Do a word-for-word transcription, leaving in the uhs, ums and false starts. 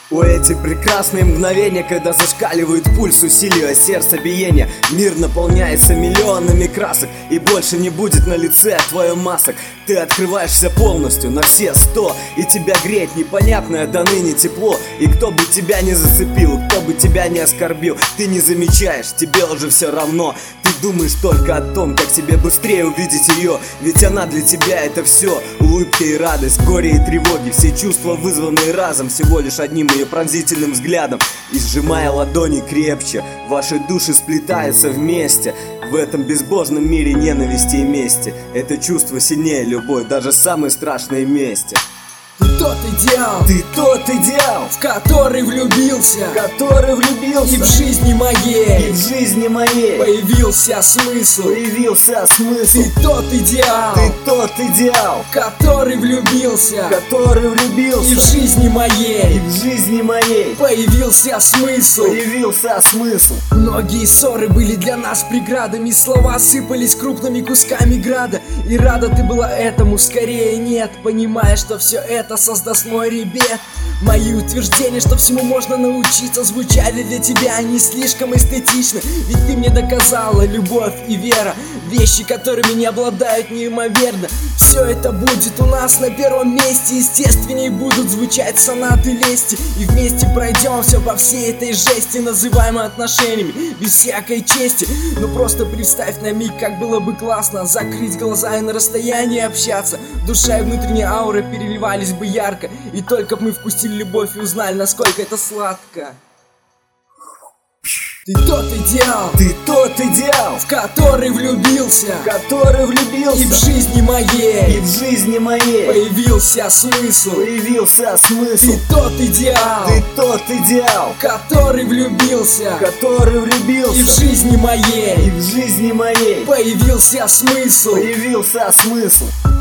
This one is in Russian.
О, эти прекрасные мгновения, когда зашкаливает пульс, усиливая сердцебиение. Мир наполняется миллионами красок, и больше не будет на лице твоих масок. Ты открываешься полностью на все сто, и тебя греет непонятное до ныне тепло. И кто бы тебя не зацепил, кто бы тебя не оскорбил, ты не замечаешь, тебе уже все равно. Ты думаешь только о том, как тебе быстрее увидеть ее, ведь она для тебя это все. Улыбка и радость, горе и тревоги, все чувства, вызванные разом, всего лишь одним ее пронзительным взглядом. И сжимая ладони крепче, ваши души сплетаются вместе. В этом безбожном мире ненависти и мести это чувство сильнее любой, даже самой страшной мести. Ты тот идеал, ты тот идеал, в который влюбился, в который влюбился, и в жизни моей, и в жизни моей появился смысл, появился смысл. Ты тот идеал, ты тот идеал, в который влюбился, в который влюбился, и в жизни моей, и в жизни моей появился смысл, появился смысл. Многие ссоры были для нас преградами, слова сыпались крупными кусками града. И рада ты была этому, скорее нет, понимая, что все это создаст мой ребят. Мои утверждения, что всему можно научиться, звучали для тебя не слишком эстетично. Ведь ты мне доказала любовь и вера, вещи, которыми не обладают неимоверно. Все это будет у нас на первом месте, естественней будут звучать сонаты лести. И вместе пройдем все по всей этой жести, называемой отношениями, без всякой чести. Но просто представь на миг, как было бы классно закрыть глаза и на расстоянии общаться. Душа и внутренняя аура переливались бы ярко, и только б мы вкусили любовь и узнали, насколько это сладко. Ты тот идеал, ты тот идеал, в который влюбился, в который влюбился, и в жизни моей, и в жизни моей появился смысл, появился смысл. Ты тот идеал, ты тот идеал, в который влюбился, в который влюбился, и в жизни моей, и в жизни моей появился смысл, появился смысл.